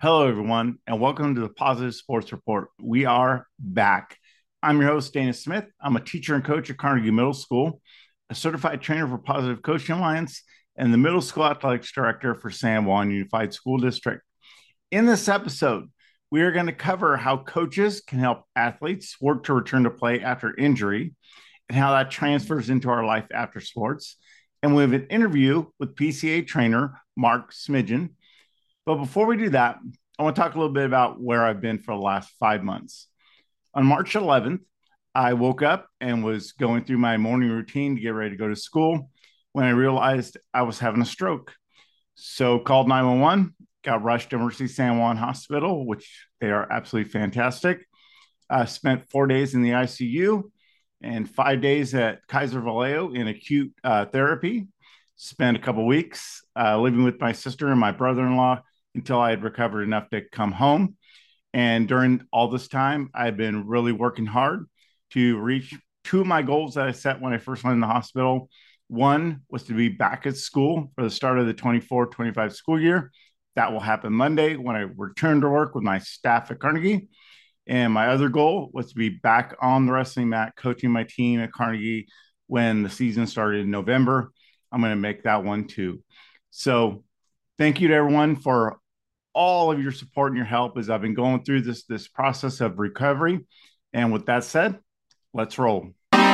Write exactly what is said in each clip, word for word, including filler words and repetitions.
Hello, everyone, and welcome to the Positive Sports Report. We are back. I'm your host, Dana Smith. I'm a teacher and coach at Carnegie Middle School, a certified trainer for Positive Coaching Alliance, and the middle school athletics director for San Juan Unified School District. In this episode, we are going to cover how coaches can help athletes work to return to play after injury and how that transfers into our life after sports. And we have an interview with P C A trainer Mark Smidgen. But before we do that, I want to talk a little bit about where I've been for the last five months. On March eleventh, I woke up and was going through my morning routine to get ready to go to school when I realized I was having a stroke. So called nine one one, got rushed to Mercy San Juan Hospital, which they are absolutely fantastic. I spent four days in the I C U and five days at Kaiser Vallejo in acute uh, therapy. Spent a couple weeks uh, living with my sister and my brother-in-law until I had recovered enough to come home. And during all this time, I've been really working hard to reach two of my goals that I set when I first went in the hospital. One was to be back at school for the start of the twenty-four twenty-five school year. That will happen Monday when I return to work with my staff at Carnegie. And my other goal was to be back on the wrestling mat, coaching my team at Carnegie when the season started in November. I'm going to make that one too. So thank you to everyone for all of your support and your help as I've been going through this, this process of recovery. And with that said, let's roll.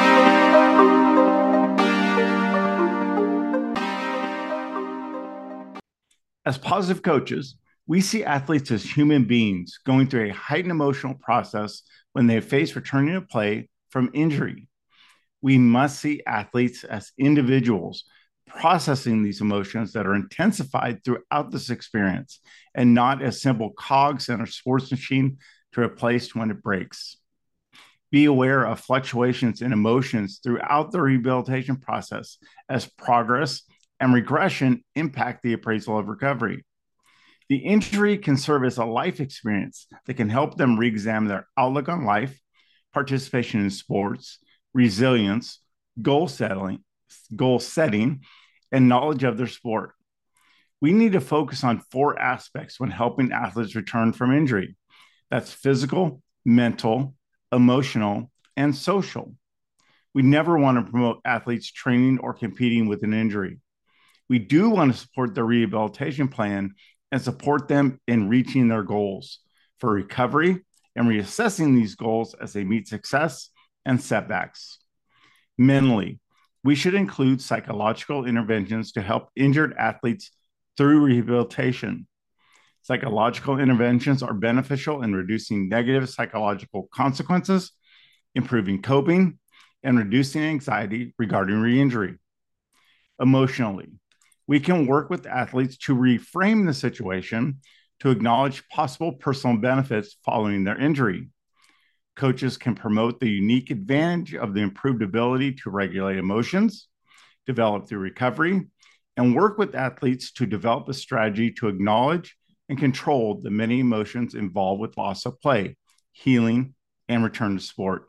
As positive coaches, we see athletes as human beings going through a heightened emotional process when they face returning to play from injury. We must see athletes as individuals processing these emotions that are intensified throughout this experience and not as simple cogs in a sports machine to replace when it breaks. Be aware of fluctuations in emotions throughout the rehabilitation process as progress and regression impact the appraisal of recovery. The injury can serve as a life experience that can help them re-examine their outlook on life, participation in sports, resilience, goal setting, goal setting, and knowledge of their sport. We need to focus on four aspects when helping athletes return from injury. That's physical, mental, emotional, and social. We never want to promote athletes training or competing with an injury. We do want to support their rehabilitation plan and support them in reaching their goals for recovery and reassessing these goals as they meet success and setbacks. Mentally, we should include psychological interventions to help injured athletes through rehabilitation. Psychological interventions are beneficial in reducing negative psychological consequences, improving coping, and reducing anxiety regarding re-injury. Emotionally, we can work with athletes to reframe the situation to acknowledge possible personal benefits following their injury. Coaches can promote the unique advantage of the improved ability to regulate emotions, develop through recovery, and work with athletes to develop a strategy to acknowledge and control the many emotions involved with loss of play, healing, and return to sport.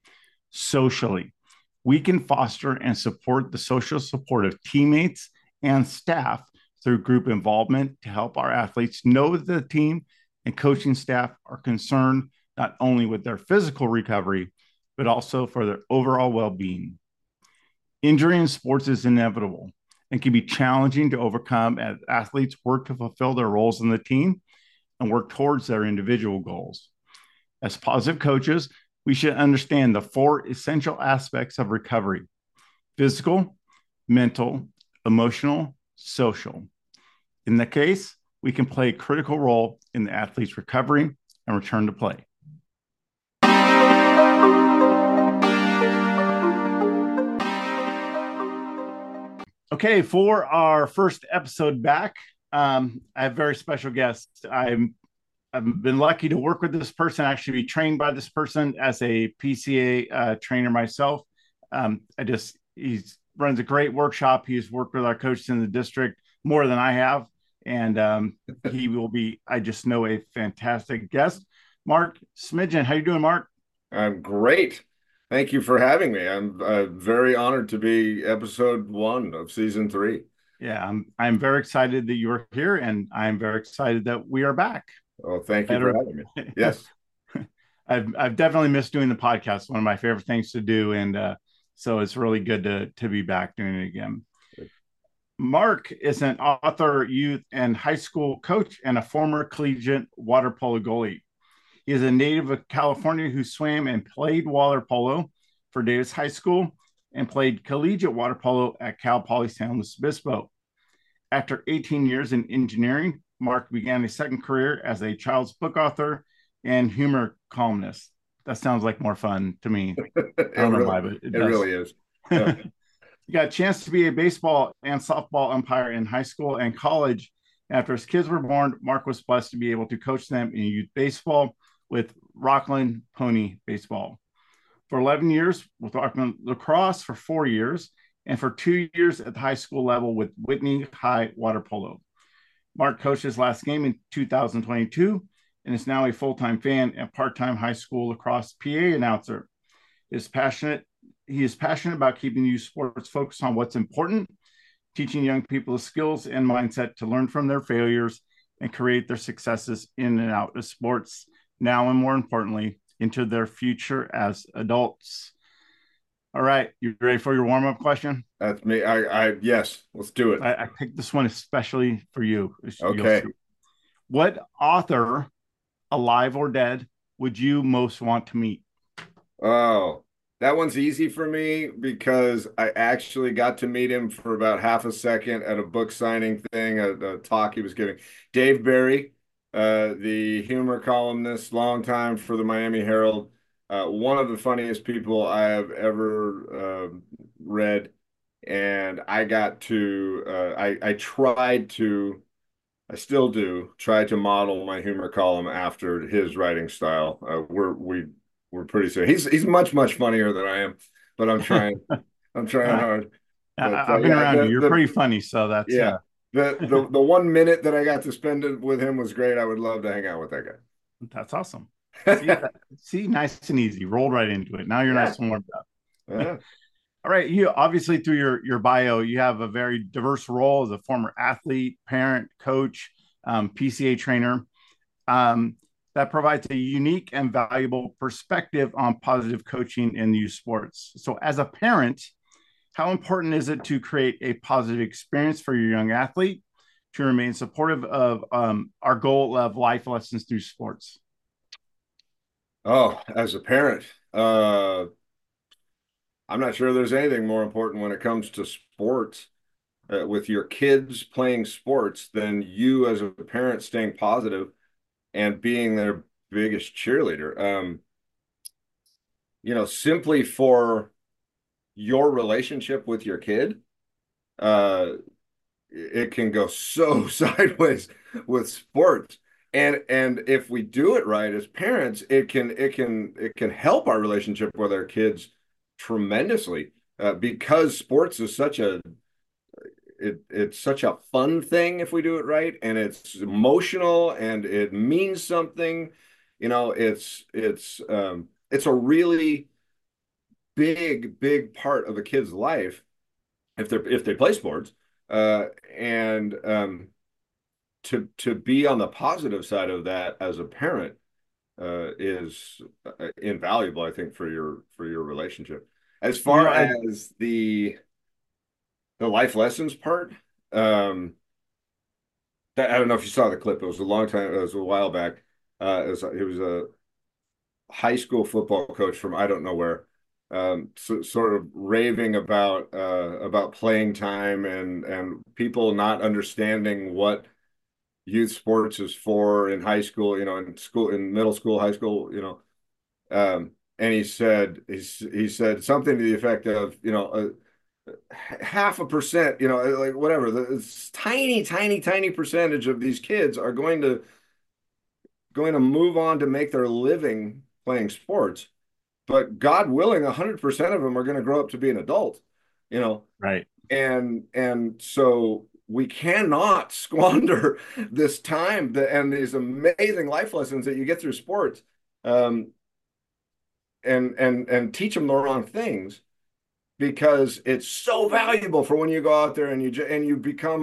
Socially, we can foster and support the social support of teammates and staff through group involvement to help our athletes know that the team and coaching staff are concerned not only with their physical recovery, but also for their overall well-being. Injury in sports is inevitable and can be challenging to overcome as athletes work to fulfill their roles in the team and work towards their individual goals. As positive coaches, we should understand the four essential aspects of recovery: physical, mental, emotional, social. In that case, we can play a critical role in the athlete's recovery and return to play. Okay, for our first episode back, um, I have a very special guest. I'm I've been lucky to work with this person, actually be trained by this person as a P C A uh, trainer myself. Um, I just he runs a great workshop. He's worked with our coaches in the district more than I have, and um, he will be, I just know, a fantastic guest. Mark Smidgen, how you doing, Mark? I'm great. Thank you for having me. I'm uh, very honored to be episode one of season three. Yeah, I'm I'm very excited that you are here, and I'm very excited that we are back. Oh, thank you for Better. having me. Yes. I've I've definitely missed doing the podcast. One of my favorite things to do, and uh, so it's really good to to be back doing it again. Mark is an author, youth, and high school coach, and a former collegiate water polo goalie. He is a native of California who swam and played water polo for Davis High School and played collegiate water polo at Cal Poly San Luis Obispo. After eighteen years in engineering, Mark began a second career as a child's book author and humor columnist. That sounds like more fun to me. I It don't know really, why, but it it does. really is. Yeah. He got a chance to be a baseball and softball umpire in high school and college. After his kids were born, Mark was blessed to be able to coach them in youth baseball with Rockland Pony Baseball. For eleven years with Rockland Lacrosse for four years, and for two years at the high school level with Whitney High Water Polo. Mark coached his last game in two thousand twenty-two and is now a full-time fan and part-time high school lacrosse P A announcer. He is passionate. He is passionate about keeping youth sports focused on what's important, teaching young people the skills and mindset to learn from their failures and create their successes in and out of sports now, and more importantly, into their future as adults. All right, you ready for your warm-up question? That's me. I, I, yes, let's do it. I, I picked this one especially for you. You'll Okay. see. What author, alive or dead, would you most want to meet? Oh, that one's easy for me because I actually got to meet him for about half a second at a book signing thing, a, a talk he was giving. Dave Barry, uh, the humor columnist, long time for the Miami Herald, uh, one of the funniest people I have ever uh, read. And I got to, uh, I, I tried to, I still do, try to model my humor column after his writing style. Uh, we're, we, we're pretty serious. He's, he's much, much funnier than I am, but I'm trying, I'm trying I, hard. But uh, I've been yeah, around you. the, You're the, pretty funny, so that's yeah, uh, the, the, the one minute that I got to spend it with him was great. I would love to hang out with that that's awesome. See, guy. that, see, nice and easy. Rolled right into it. Now you're Yeah. nice and warmed up. Yeah. All right, you obviously through your your bio, you have a very diverse role as a former athlete, parent, coach, um, P C A trainer. Um, that provides a unique and valuable perspective on positive coaching in youth sports. So, as a parent, how important is it to create a positive experience for your young athlete to remain supportive of um, our goal of life lessons through sports? Oh, as a parent, uh, I'm not sure there's anything more important when it comes to sports, uh, with your kids playing sports than you as a parent staying positive and being their biggest cheerleader. Um, you know, simply for your relationship with your kid, uh, it can go so sideways with sports. And and if we do it right as parents, it can it can it can help our relationship with our kids tremendously, uh, because sports is such a it it's such a fun thing if we do it right, and it's emotional and it means something. You know, it's it's um, it's a really big big part of a kid's life if they're if they play sports, uh, and um, to to be on the positive side of that as a parent uh, is uh, invaluable, I think, for your for your relationship. As You know, far I, as the the life lessons part, um, that, I don't know if you saw the clip. It was a long time. It was a while back. Uh, it was it was a high school football coach from I don't know where, um, so, sort of raving about uh, about playing time and and people not understanding what youth sports is for in high school, you know, in school, in middle school, high school, you know. Um, and he said, he, he said something to the effect of, you know, uh, half a percent, you know, like whatever, this tiny, tiny, tiny percentage of these kids are going to going to move on to make their living playing sports. But God willing, a hundred percent of them are going to grow up to be an adult, you know. right. And and so we cannot squander this time that, and these amazing life lessons that you get through sports, um, and and and teach them the wrong things, because it's so valuable for when you go out there and you and you become a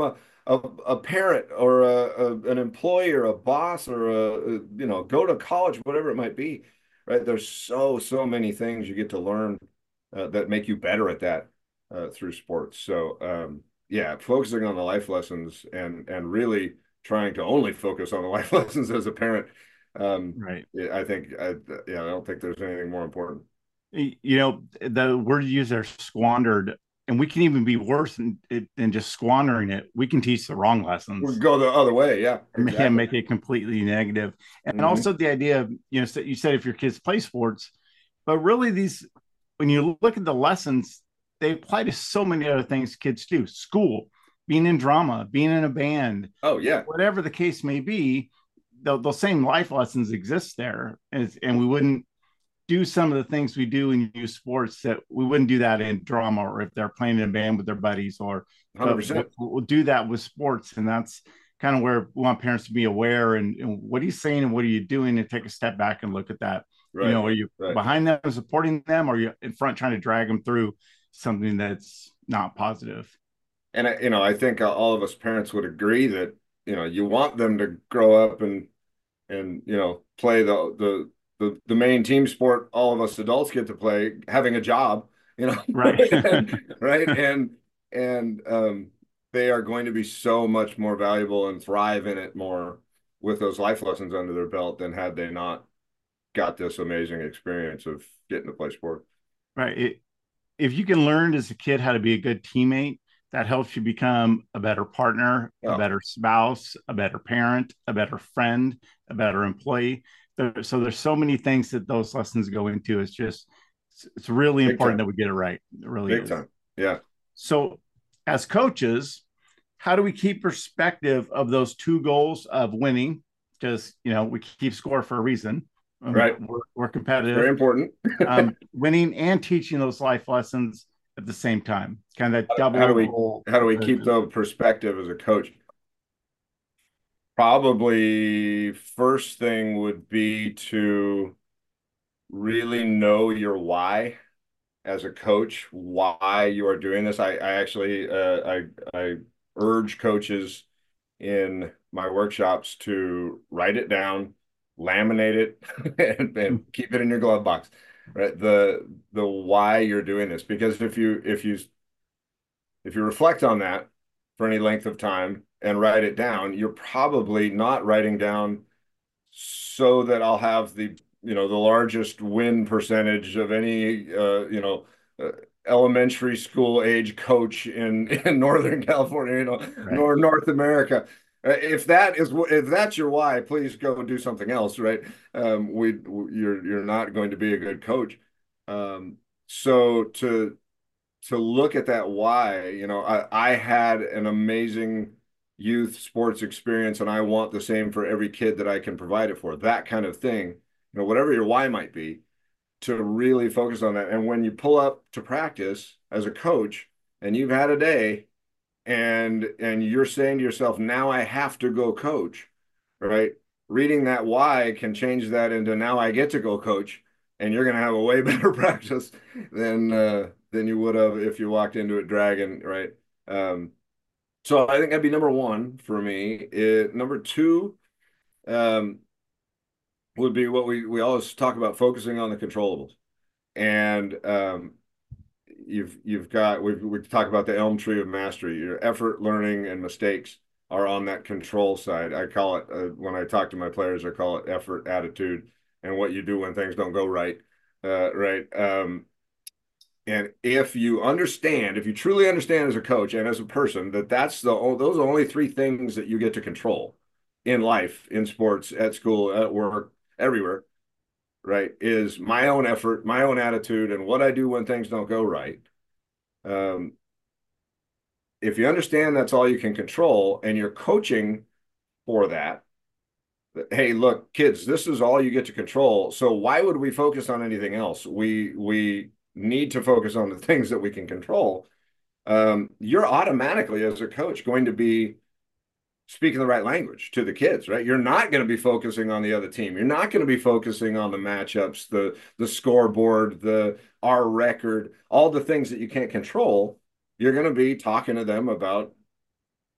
a, a parent or a, a, an employee or a boss or a, a, you know, go to college, whatever it might be, right? There's so, so many things you get to learn uh, that make you better at that uh, through sports. So, um, yeah, focusing on the life lessons and and really trying to only focus on the life lessons as a parent. Um, Right. I think, I, yeah, I don't think there's anything more important. You know, the word you use there, squandered, and we can even be worse than, than just squandering it. We can teach the wrong We lessons go the other way. Yeah, and exactly. make it completely negative. And Mm-hmm. also the idea of, you know, you said if your kids play sports, but really these, when you look at the lessons, they apply to so many other things kids do: school, being in drama, being in a band, Oh, yeah. whatever the case may be. Those same life lessons exist there, and, and we wouldn't do some of the things we do in youth sports that we wouldn't do that in drama, or if they're playing in a band with their buddies, or but we'll, one hundred percent. we'll do that with sports. And that's kind of where we want parents to be aware, and, and what are you saying and what are you doing, and take a step back and look at that. You Right. know, are you Right. behind them supporting them, or are you in front trying to drag them through something that's not positive? And I, you know, I think all of us parents would agree that, you know, you want them to grow up and and you know play the the the, the main team sport all of us adults get to play, having a job, you know. Right. and, right and and um they are going to be so much more valuable and thrive in it more with those life lessons under their belt than had they not got this amazing experience of getting to play sport. Right. It, if you can learn as a kid how to be a good teammate, that helps you become a better partner, a Oh, better spouse, a better parent, a better friend, a better employee. There, so there's so many things that those lessons go into. It's just, it's, it's really big important time. that we get it right. It really Big is. time. Yeah. So as coaches, how do we keep perspective of those two goals of winning? Because, you know, we keep score for a reason. Um, Right. we're, we're Very competitive. important. Um, winning and teaching those life lessons at the same time, kind of that how do double we goal. how do we Uh, keep the perspective as a coach? Probably first thing would be to really know your why as a coach, why you are doing this. I, I actually uh, I I urge coaches in my workshops to write it down, laminate it, and, and keep it in your glove box. Right? The the why you're doing this. Because if you if you if you reflect on that for any length of time and write it down, you're probably not writing down so that I'll have the, you know, the largest win percentage of any, uh, you know, uh, elementary school age coach in in Northern California, you know, right. nor North America. Uh, If that is if that's your why, please go do something else, right? Um, we you're you're not going to be a good coach. Um, so to to look at that why, you know, I, I had an amazing youth sports experience and I want the same for every kid that I can provide it for. That kind of thing, you know, whatever your why might be, to really focus on that. And when you pull up to practice as a coach and you've had a day and and you're saying to yourself, now I have to go coach, right? Reading that why can change that into now I get to go coach, and you're going to have a way better practice than uh, than you would have if you walked into it dragging, right? Um, so I think that'd be number one for me. It, number two um, would be what we we always talk about, focusing on the controllables. And um, you've you've got we've we talk about the elm tree of mastery. Your effort, learning, and mistakes are on that control side. I call it uh, when I talk to my players, I call it effort, attitude, and what you do when things don't go right. Uh, right. Um, and if you understand, if you truly understand as a coach and as a person that that's the those are only three things that you get to control in life, in sports, at school, at work, everywhere, right? Is my own effort, my own attitude, and what I do when things don't go right. Um, if you understand that's all you can control and you're coaching for that, hey, look, kids, this is all you get to control. So why would we focus on anything else? We we need to focus on the things that we can control. Um, you're automatically, as a coach, going to be speaking the right language to the kids, right? You're not going to be focusing on the other team. You're not going to be focusing on the matchups, the the scoreboard, the our record, all the things that you can't control. You're going to be talking to them about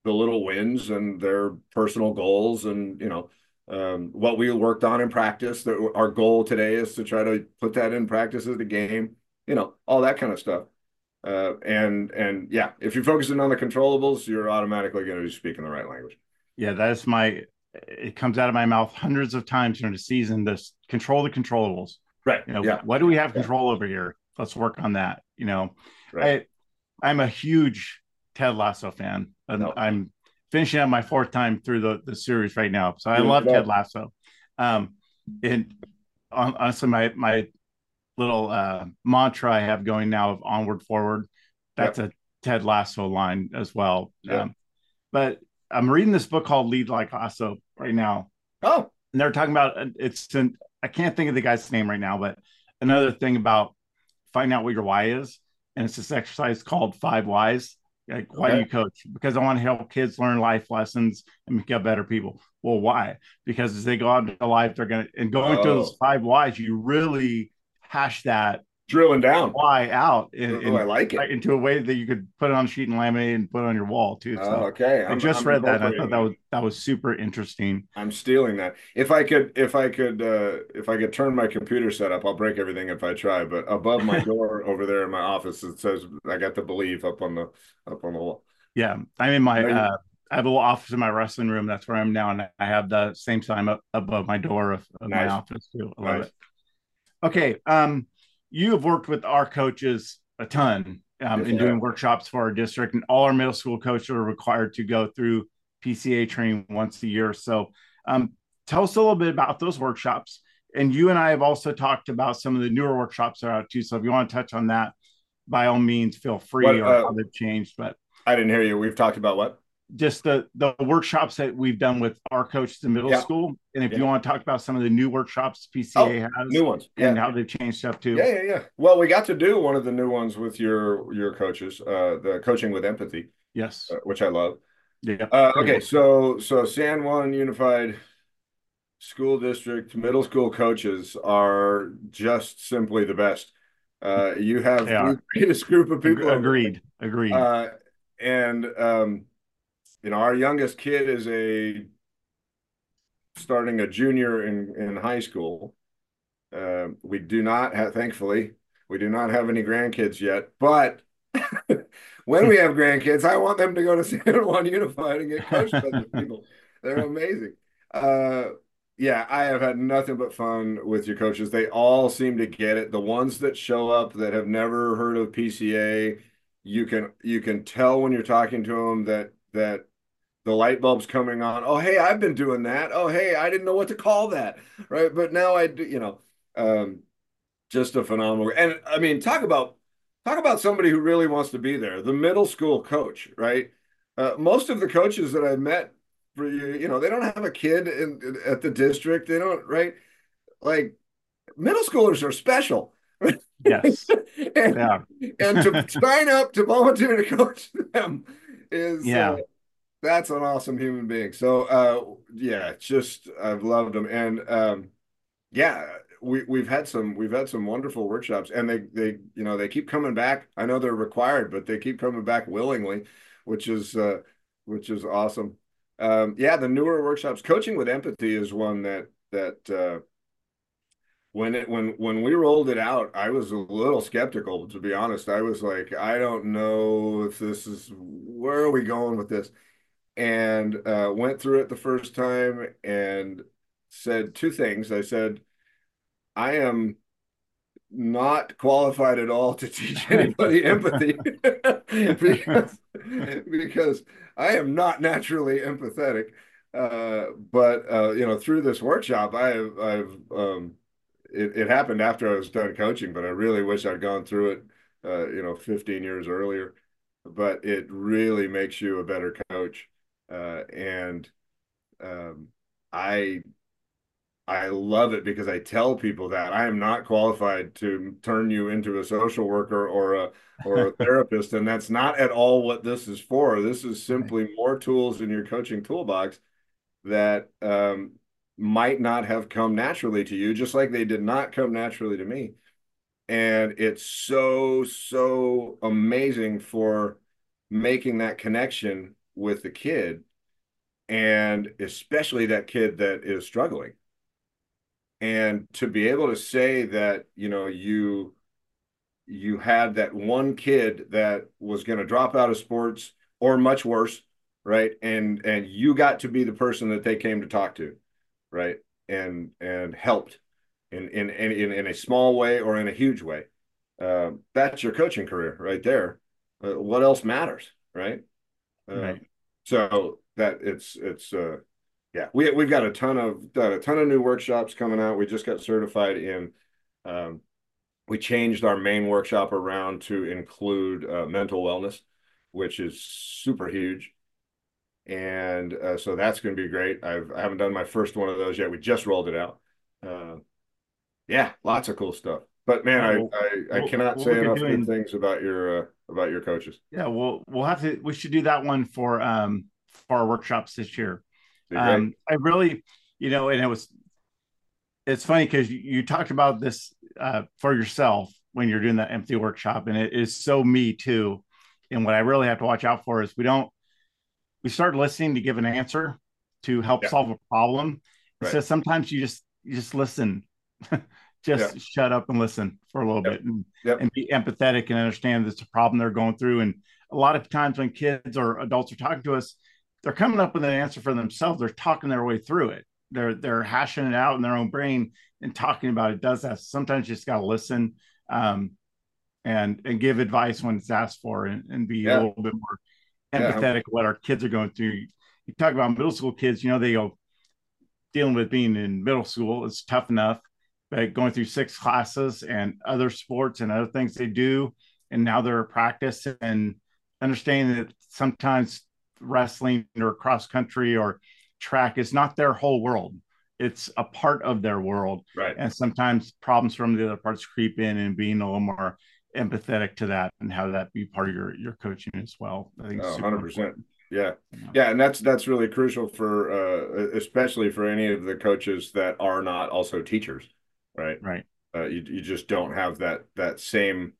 the little wins and their personal goals, and you know, um, what we worked on in practice. That our goal today is to try to put that in practice as the game. You know, all that kind of stuff. Uh, and and yeah, if you're focusing on the controllables, you're automatically going to be speaking the right language. Yeah, that is my. It comes out of my mouth hundreds of times during the season. This control the controllables. Right. You know, Yeah. what do we have Yeah. control over here? Let's work on that. You know, Right. I I'm a huge Ted Lasso fan, and No. I'm finishing up my fourth time through the the series right now. So I Good to love Ted know. Lasso. Um, and honestly, my my little uh, mantra I have going now of onward forward. That's Yep. a Ted Lasso line as well. Yep. Um, but I'm reading this book called Lead Like Lasso right now, Oh. and they're talking about it's an, I can't think of the guy's name right now, but another thing about finding out what your why is, and it's this exercise called Five Whys. Like, why do Okay. you coach? Because I want to help kids learn life lessons and become better people. Well, why? Because as they go out into life, they're gonna and going through those Oh, five whys, you really hash that drilling down. why out in, Oh, I in like it. into a way that you could put it on a sheet and laminate and put it on your wall too. Oh, So okay. I I'm just I'm read that and I thought incorporating that that. was that was super interesting. I'm stealing that. If I could, if I could, uh, if I could turn my computer setup, I'll break everything if I try. But above my door over there in my office, it says I got to believe up on the up on the wall. Yeah, I'm in my No, you, uh I have a little office in my wrestling room. That's where I'm now, and I have the same sign up above my door of, of my nice, office too. I love nice. it. Okay, um, you have worked with our coaches a ton um, Yes, in I doing have. workshops for our district, and all our middle school coaches are required to go through P C A training once a year. So, um, tell us a little bit about those workshops. And you and I have also talked about some of the newer workshops that are out too. So, if you want to touch on that, by all means, feel free, What? or Uh, how they've changed. But I didn't hear you. We've talked about what? just the the workshops that we've done with our coaches in middle Yeah, school, and if you yeah. want to talk about some of the new workshops Oh, P C A has new ones. and Yeah, how they've changed stuff yeah, too. yeah, yeah. Well, we got to do one of the new ones with your your coaches, uh, the coaching with empathy, Yes. uh, which I love. Yeah. Uh, Great okay, work. so so San Juan Unified School District middle school coaches are just simply the best. Uh, you They have the are. greatest group of Ag- people over there. agreed. Agreed. Uh, and um, you know, our youngest kid is a starting a junior in in high school. Uh, we do not have, thankfully, we do not have any grandkids yet, but when we have grandkids, I want them to go to San Juan Unified and get coached by these people. They're amazing. Uh, yeah, I have had nothing but fun with your coaches. They all seem to get it. The ones that show up that have never heard of P C A, you can you can tell when you're talking to them that that the light bulb's coming on. Oh, hey, I've been doing that. Oh, hey, I didn't know what to call that. Right. But now I do, you know, um, just a phenomenal. And I mean, talk about talk about somebody who really wants to be there. The middle school coach, right? Uh, most of the coaches that I've met for you, you know, they don't have a kid in, at the district. They don't, right? Like middle schoolers are special. Yes. and, Yeah. and to sign up to volunteer to coach them is uh, Yeah. that's an awesome human being. So uh yeah, just I've loved them. And um yeah, we we've had some we've had some wonderful workshops, and they they you know they keep coming back. I know they're required, but they keep coming back willingly, which is uh which is awesome. Um yeah, the newer workshops, coaching with empathy is one that that uh when it when when we rolled it out, I was a little skeptical, to be honest. I was like, I don't know if this is where are we going with this? And uh, went through it the first time and said two things. I said, I am not qualified at all to teach anybody empathy because because I am not naturally empathetic. Uh, but uh, you know, through this workshop, I have I've um, it, it happened after I was done coaching, but I really wish I'd gone through it, uh, you know, fifteen years earlier. But it really makes you a better coach. Uh, and um, I I love it because I tell people that I am not qualified to turn you into a social worker or a or a therapist, and that's not at all what this is for. This is Right. simply more tools in your coaching toolbox that um, might not have come naturally to you, just like they did not come naturally to me. And it's so, so amazing for making that connection with the kid, and especially that kid that is struggling. And to be able to say that, you know, you you had that one kid that was going to drop out of sports or much worse, right? And and you got to be the person that they came to talk to, right? And and helped in in in in a small way or in a huge way. Uh, that's your coaching career right there. Uh, what else matters, right? Uh, Right. so that it's it's uh, yeah, we we've got a ton of got a ton of new workshops coming out. We just got certified in. Um, we changed our main workshop around to include uh, mental wellness, which is super huge. And uh, so that's going to be great. I've I haven't done my first one of those yet. We just rolled it out. Uh, yeah, lots of cool stuff. But man, Yeah. I Well, I, I we'll, cannot we'll say look at enough good doing. things about your uh, about your coaches. Yeah. We'll we'll have to. We should do that one for um for our workshops this year. Be great. Um, I really, you know, and it was it's funny because you, you talked about this uh, for yourself when you're doing that empathy workshop, and it is so me too. And what I really have to watch out for is we don't we start listening to give an answer to help Yeah. solve a problem. It Right. says sometimes you just you just listen, Yeah. just shut up and listen for a little Yep. bit and Yep. and be empathetic and understand that it's a problem they're going through. And a lot of times when kids or adults are talking to us, they're coming up with an answer for themselves. They're talking their way through it. They're they're hashing it out in their own brain and talking about it. Does that sometimes you just got to listen um, and and give advice when it's asked for and, and be a Yeah. little bit more Yeah. empathetic what our kids are going through. You talk about middle school kids, you know, they go dealing with being in middle school, it's tough enough, but going through six classes and other sports and other things they do, and now they're practice and understanding that sometimes wrestling or cross country or track is not their whole world. It's a part of their world. Right. And sometimes problems from the other parts creep in and being a little more empathetic to that and how that be part of your your coaching as well. I think it's Oh, super one hundred percent. important. Yeah. Yeah. Yeah, and that's that's really crucial for uh especially for any of the coaches that are not also teachers, right? Right. Uh you you just don't have that that same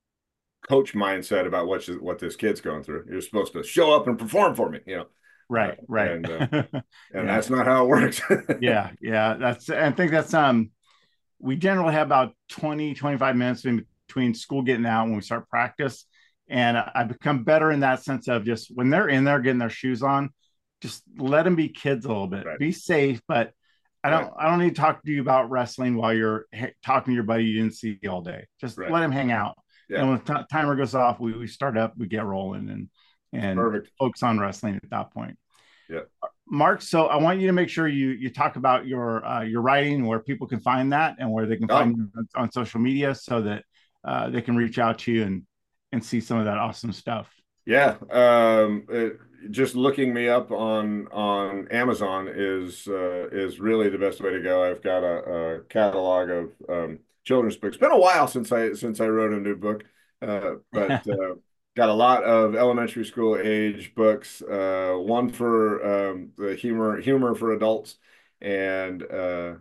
coach mindset about what you, what this kid's going through. You're supposed to show up and perform for me, you know. Uh, Right. Right. and uh and Yeah. that's not how it works. Yeah. Yeah. That's, I think that's, um, we generally have about twenty, twenty-five minutes in between school getting out when we start practice. And I become better in that sense of just when they're in there getting their shoes on, just let them be kids a little bit, Right. be safe. But I Right. don't, I don't need to talk to you about wrestling while you're ha- talking to your buddy you didn't see all day. Just Right. let him hang out. Yeah. And when the t- timer goes off, we, we start up, we get rolling and, and Perfect. focus on wrestling at that point. Yeah. Mark, so I want you to make sure you you talk about your uh, your writing, where people can find that, and where they can Oh, find you on, on social media, so that uh, they can reach out to you and and see some of that awesome stuff. yeah. Um, it, just looking me up on on Amazon is uh, is really the best way to go. I've got a, a catalog of um, children's books. It's been a while since I since I wrote a new book, uh, but uh, got a lot of elementary school age books. Uh, one for um, the humor humor for adults, and uh,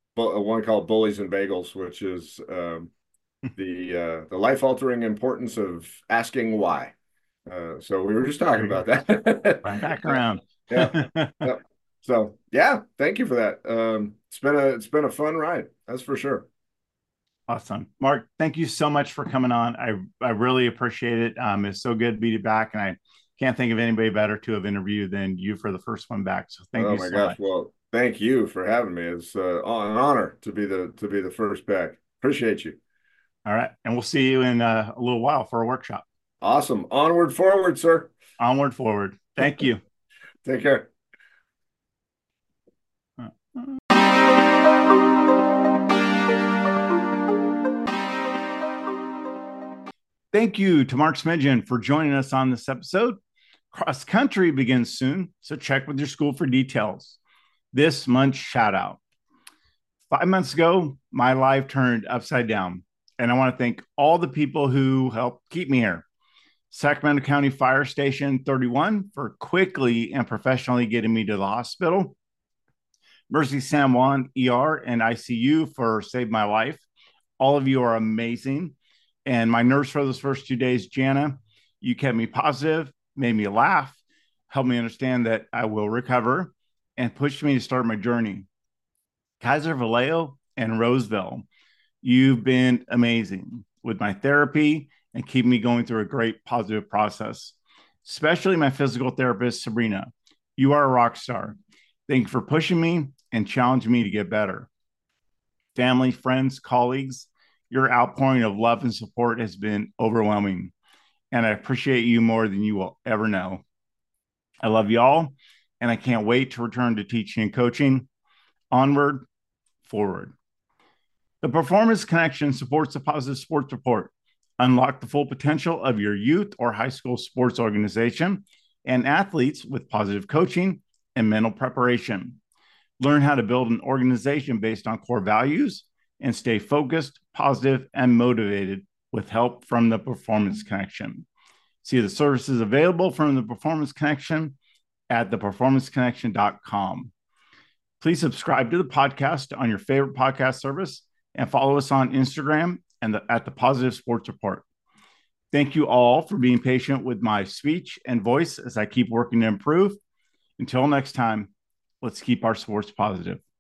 one called Bullies and Bagels, which is um, the uh, the life altering importance of asking why. Uh, so we were just talking There you about go. that. Right back around. Yeah, yeah. So yeah, thank you for that. Um, it's been a it's been a fun ride, that's for sure. Awesome, Mark. Thank you so much for coming on. I I really appreciate it. Um, it's so good to be back, and I can't think of anybody better to have interviewed than you for the first one back. So thank Oh you my so gosh, much. well, thank you for having me. It's uh, an honor to be the to be the first back. Appreciate you. All right, and we'll see you in uh, a little while for a workshop. Awesome. Onward, forward, sir. Onward, forward. Thank you. Take care. Thank you to Mark Smidgen for joining us on this episode. Cross country begins soon, so check with your school for details. This month's shout out. Five months ago, my life turned upside down, and I want to thank all the people who helped keep me here. Sacramento County Fire Station thirty-one for quickly and professionally getting me to the hospital. Mercy San Juan E R and I C U for saved my life. All of you are amazing. And my nurse for those first two days, Jana, you kept me positive, made me laugh, helped me understand that I will recover, and pushed me to start my journey. Kaiser Vallejo and Roseville, you've been amazing with my therapy and keep me going through a great positive process. Especially my physical therapist, Sabrina. You are a rock star. Thank you for pushing me and challenging me to get better. Family, friends, colleagues, your outpouring of love and support has been overwhelming, and I appreciate you more than you will ever know. I love you all, and I can't wait to return to teaching and coaching. Onward, forward. The Performance Connection supports the Positive Sports Report. Unlock the full potential of your youth or high school sports organization and athletes with positive coaching and mental preparation. Learn how to build an organization based on core values and stay focused, positive, and motivated with help from the Performance Connection. See the services available from the Performance Connection at the performance connection dot com. Please subscribe to the podcast on your favorite podcast service and follow us on Instagram and the, at the Positive Sports Report. Thank you all for being patient with my speech and voice as I keep working to improve. Until next time, let's keep our sports positive.